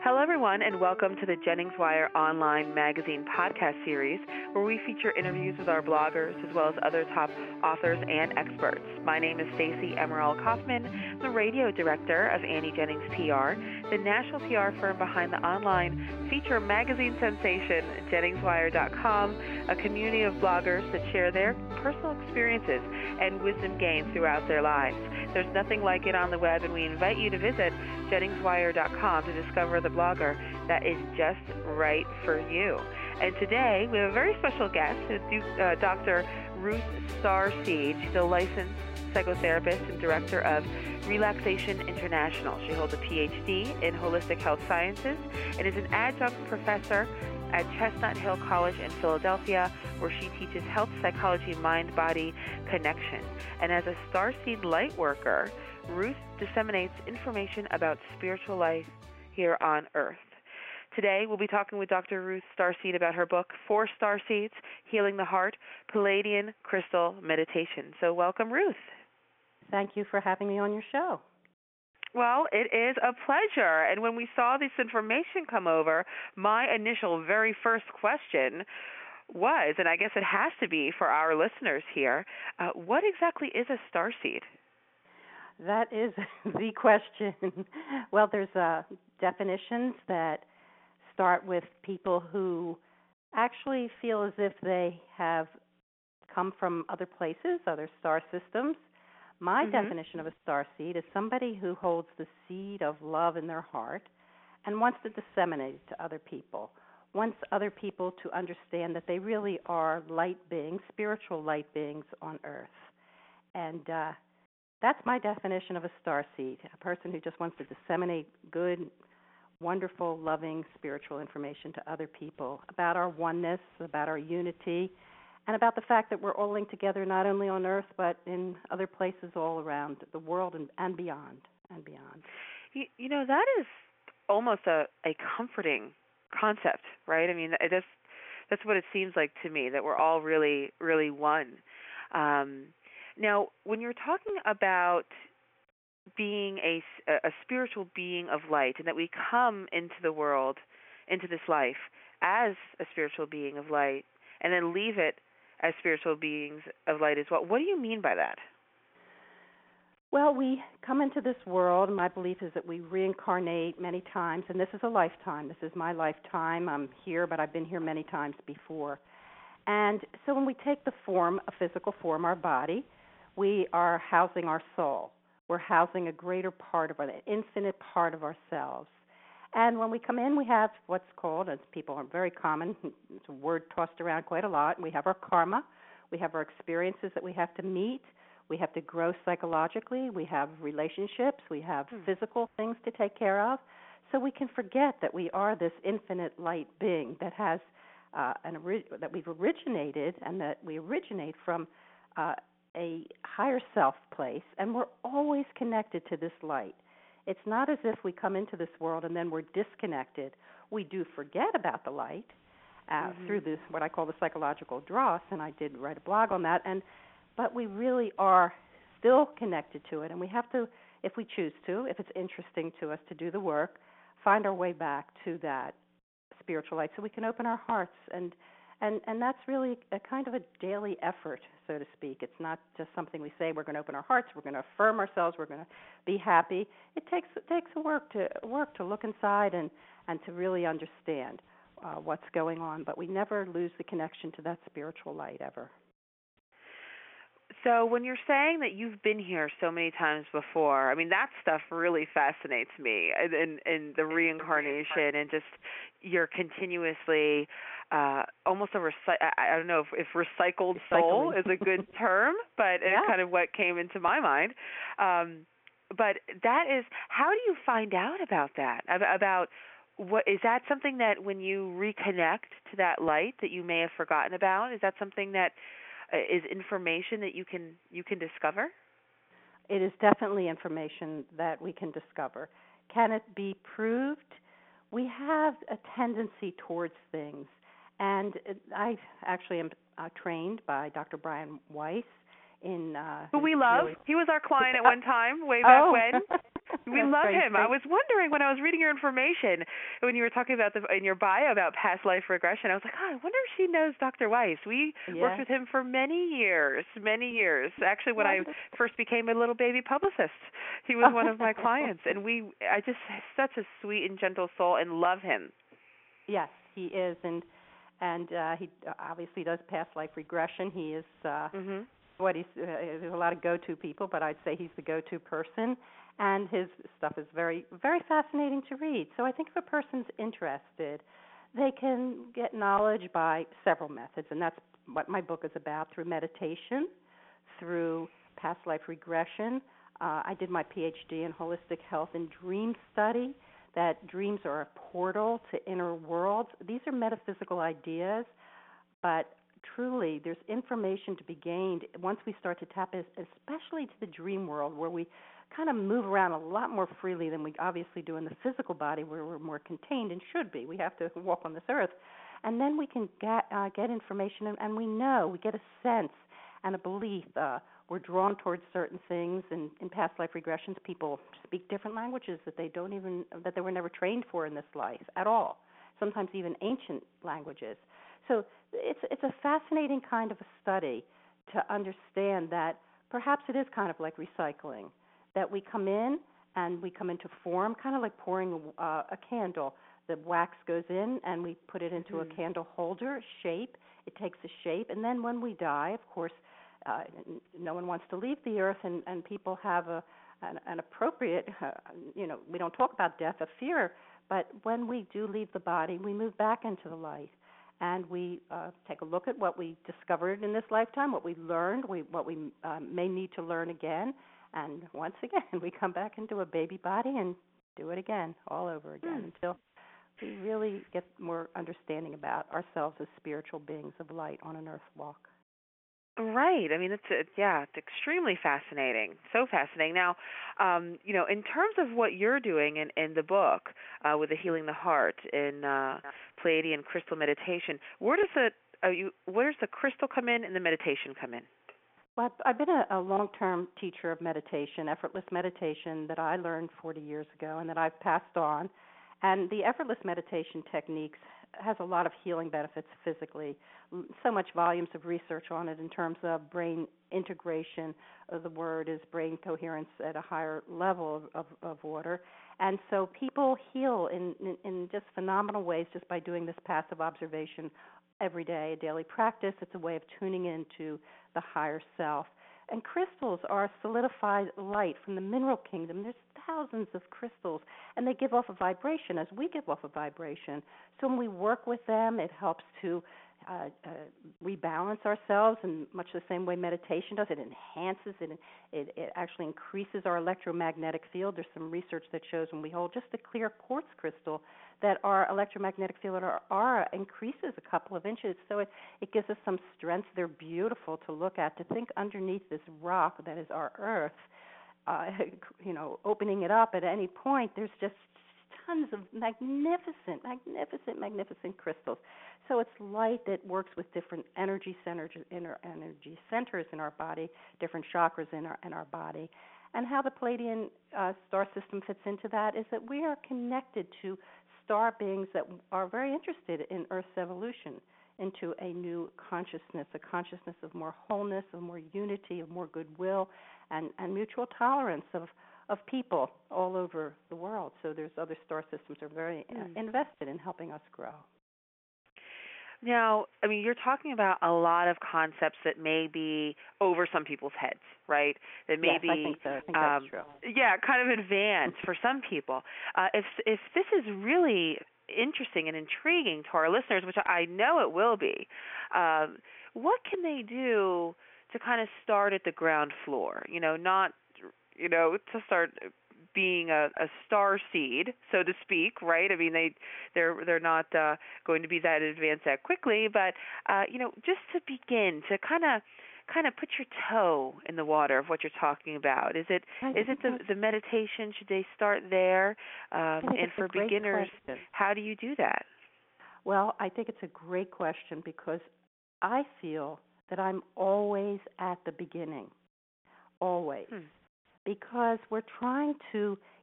Hello, everyone, and welcome to the Jennings Wire Online Magazine podcast series, where we feature interviews with our bloggers as well as other top authors and experts. My name is Stacey Emerald Kaufman, the radio director of Annie Jennings PR, the national PR firm behind the online feature magazine sensation, JenningsWire.com, a community of bloggers that share their personal experiences and wisdom gained throughout their lives. There's nothing like it on the web, and we invite you to visit JenningsWire.com to discover the blogger that is just right for you. And today we have a very special guest, Dr. Ruth Starseed. She's a licensed psychotherapist and director of Relaxation International. She holds a PhD in holistic health sciences and is an adjunct professor at Chestnut Hill College in Philadelphia, where she teaches health psychology, mind-body connection. And as a Starseed light worker, Ruth disseminates information about spiritual life here on Earth. Today, we'll be talking with Dr. Ruth Starseed about her book, 4 Starseeds, Healing the Heart, Pleiadian Crystal Meditation. So welcome, Ruth. Thank you for having me on your show. Well, it is a pleasure. And when we saw this information come over, my initial very first question was, and I guess it has to be for our listeners here, what exactly is a starseed? That is the question. Well, there's definitions that start with people who actually feel as if they have come from other places, other star systems. My definition of a starseed is somebody who holds the seed of love in their heart and wants to disseminate it to other people, wants other people to understand that they really are light beings, spiritual light beings on Earth. And that's my definition of a starseed, a person who just wants to disseminate good, wonderful, loving, spiritual information to other people about our oneness, about our unity, and about the fact that we're all linked together not only on Earth but in other places all around the world and beyond and beyond. You know, that is almost a comforting concept, right? I mean, that's what it seems like to me, that we're all really, really one. Now, when you're talking about being a spiritual being of light, and that we come into the world, into this life, as a spiritual being of light, and then leave it as spiritual beings of light as well, what do you mean by that? Well, we come into this world, and my belief is that we reincarnate many times, and this is a lifetime. This is my lifetime. I'm here, but I've been here many times before. And so when we take the form, a physical form, our body, we are housing our soul. We're housing a greater part of an infinite part of ourselves. And when we come in, we have what's called, as people are very common, it's a word tossed around quite a lot, we have our karma, we have our experiences that we have to meet, we have to grow psychologically, we have relationships, we have physical things to take care of. So we can forget that we are this infinite light being that has that we've originated, and that we originate from a higher self place, and we're always connected to this light. It's not as if we come into this world and then we're disconnected. We do forget about the light through this, what I call the psychological dross, and I did write a blog on that. But we really are still connected to it, and we have to, if we choose to, if it's interesting to us to do the work, find our way back to that spiritual light so we can open our hearts. And that's really a kind of a daily effort, so to speak. It's not just something we say, we're going to open our hearts, we're going to affirm ourselves, we're going to be happy. It takes a work to look inside and to really understand what's going on. But we never lose the connection to that spiritual light ever. So when you're saying that you've been here so many times before, I mean, that stuff really fascinates me, and the reincarnation, and just you're continuously almost I don't know if recycled soul is a good term, but it's kind of what came into my mind. But that is, how do you find out about that? About what is that something that when you reconnect to that light that you may have forgotten about? Is that something that is information that you can discover? It is definitely information that we can discover. Can it be proved? We have a tendency towards things, and I actually am trained by Dr. Brian Weiss in who we love. He was our client at one time, way back when. We That's love great. him. I was wondering when I was reading your information, when you were talking about in your bio about past life regression, I was like, I wonder if she knows Dr. Weiss. We worked Yeah. with him for many years, many years. Actually, when I first became a little baby publicist, he was one of my clients, and I just such a sweet and gentle soul, and love him. Yes, he is, and he obviously does past life regression. He is there's a lot of go-to people, but I'd say he's the go-to person, and his stuff is very, very fascinating to read. So I think if a person's interested, they can get knowledge by several methods, and that's what my book is about, through meditation, through past life regression. I did my PhD in holistic health and dream study, that dreams are a portal to inner worlds. These are metaphysical ideas, but truly there's information to be gained once we start to tap in, especially to the dream world, where we kind of move around a lot more freely than we obviously do in the physical body, where we're more contained and should be. We have to walk on this earth. And then we can get information, and we know, we get a sense and a belief. We're drawn towards certain things, and in past life regressions, people speak different languages that they were never trained for in this life at all. Sometimes even ancient languages. So it's a fascinating kind of a study to understand that perhaps it is kind of like recycling, that we come in and we come into form, kind of like pouring a candle. The wax goes in and we put it into a candle holder shape. It takes a shape, and then when we die, of course, no one wants to leave the earth, and people have an appropriate, we don't talk about death, a fear, but when we do leave the body, we move back into the light, and we take a look at what we discovered in this lifetime, what we learned, what we may need to learn again, and once again, we come back into a baby body and do it again, all over again, until we really get more understanding about ourselves as spiritual beings of light on an earth walk. Right. I mean, it's extremely fascinating. So fascinating. Now, in terms of what you're doing in the book with the Healing the Heart in Pleiadian crystal meditation, where does the crystal come in and the meditation come in? Well, I've been a long-term teacher of meditation, effortless meditation, that I learned 40 years ago and that I've passed on. And the effortless meditation techniques has a lot of healing benefits physically. So much volumes of research on it in terms of brain integration. The word is brain coherence at a higher level of order. And so people heal in just phenomenal ways just by doing this passive observation every day, a daily practice. It's a way of tuning into the higher self. And crystals are solidified light from the mineral kingdom. There's thousands of crystals, and they give off a vibration as we give off a vibration. So when we work with them, it helps to rebalance ourselves in much the same way meditation does. It enhances it. It actually increases our electromagnetic field. There's some research that shows when we hold just a clear quartz crystal that our electromagnetic field, our aura, increases a couple of inches. So it gives us some strength. They're beautiful to look at. To think underneath this rock that is our earth, opening it up at any point, there's just tons of magnificent crystals. So it's light that works with different energy centers in our body, different chakras in our body. And how the Pleiadian star system fits into that is that we are connected to star beings that are very interested in Earth's evolution into a new consciousness, a consciousness of more wholeness, of more unity, of more goodwill, and mutual tolerance of people all over the world. So there's other star systems that are very invested in helping us grow. Now, I mean, you're talking about a lot of concepts that may be over some people's heads, right? That may be, I think so. I think that's true. Yeah, kind of advanced for some people. If this is really interesting and intriguing to our listeners, which I know it will be, what can they do to kind of start at the ground floor? Not, to start being a star seed, so to speak, right? I mean, they're not going to be that advanced that quickly, but just to begin to kind of put your toe in the water of what you're talking about. Is it the meditation? Should they start there? And for beginners, how do you do that? Well, I think it's a great question because I feel that I'm always at the beginning, always. Because we're trying to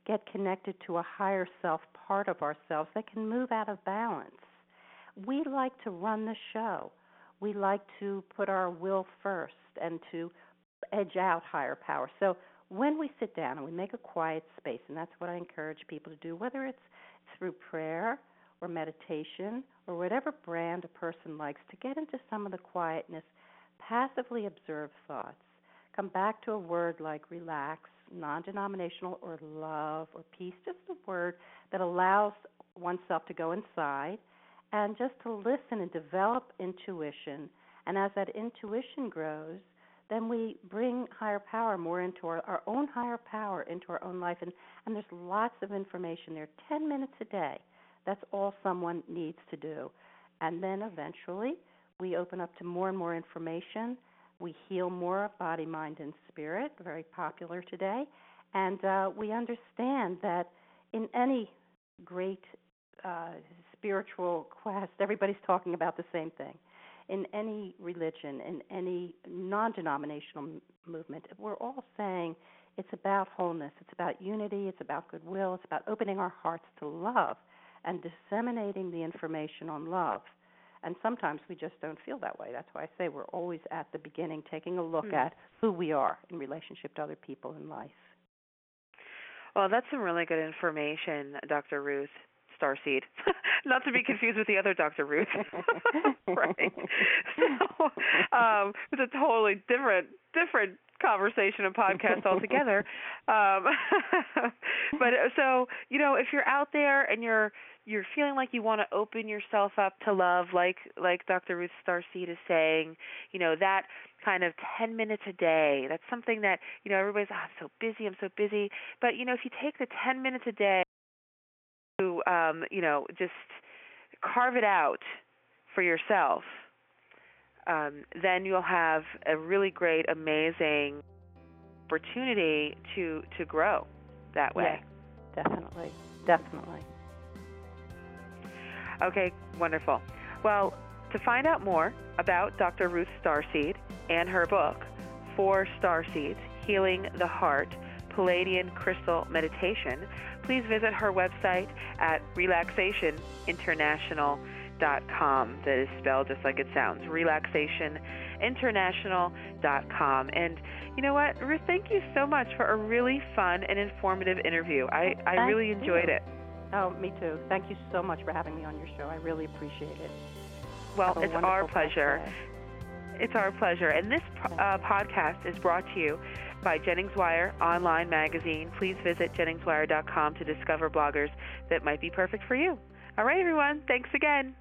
get connected to a higher self part of ourselves that can move out of balance. We like to run the show. We like to put our will first and to edge out higher power. So when we sit down and we make a quiet space, and that's what I encourage people to do, whether it's through prayer or meditation or whatever brand a person likes, to get into some of the quietness, passively observe thoughts, come back to a word like relax, non-denominational, or love, or peace, just a word that allows oneself to go inside and just to listen and develop intuition. And as that intuition grows, then we bring higher power more into our own higher power into our own life. And there's lots of information there. 10 minutes a day, that's all someone needs to do. And then eventually we open up to more and more information. We heal more body, mind, and spirit, very popular today. And we understand that in any great spiritual quest, everybody's talking about the same thing. In any religion, in any non-denominational movement, we're all saying it's about wholeness, it's about unity, it's about goodwill, it's about opening our hearts to love and disseminating the information on love. And sometimes we just don't feel that way. That's why I say we're always at the beginning taking a look at who we are in relationship to other people in life. Well, that's some really good information, Dr. Ruth Starseed. Not to be confused with the other Dr. Ruth. Right. So it's a totally different conversation and podcast altogether. But so, if you're out there and you're feeling like you want to open yourself up to love, like Dr. Ruth Starseed is saying, that kind of 10 minutes a day, that's something that, everybody's, I'm so busy. But, if you take the 10 minutes a day to, just carve it out for yourself, then you'll have a really great, amazing opportunity to grow that way. Yeah, definitely. Okay, wonderful. Well, to find out more about Dr. Ruth Starseed and her book, 4 Starseeds, Healing the Heart, Palladian Crystal Meditation, please visit her website at relaxationinternational.com. That is spelled just like it sounds, relaxationinternational.com. And you know what, Ruth, thank you so much for a really fun and informative interview. I really enjoyed it. Oh, me too. Thank you so much for having me on your show. I really appreciate it. Well, it's our pleasure. It's our pleasure. And this podcast is brought to you by Jennings Wire Online Magazine. Please visit JenningsWire.com to discover bloggers that might be perfect for you. All right, everyone. Thanks again.